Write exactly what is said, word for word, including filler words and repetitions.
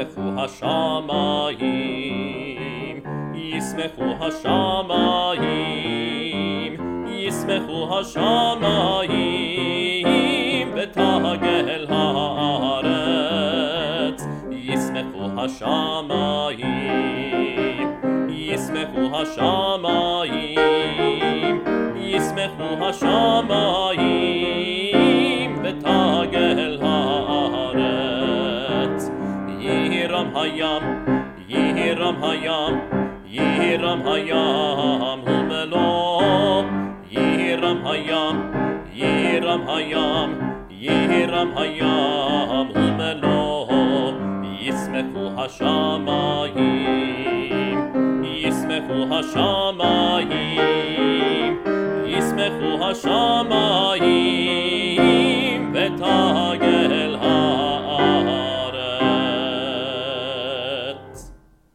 ישמחו השמיים, ישמחו השמיים, ישמחו השמיים, ותגל הארץ, ישמחו השמיים, ישמחו השמיים, ישמחו השמיים, ותגל הארץ. יהירם הים, יהירם הים, יהירם הים ומלואו, יהירם הים, יהירם הים, יהירם הים ומלואו, ישמחו השמיים, ישמחו השמיים, ישמחו השמיים.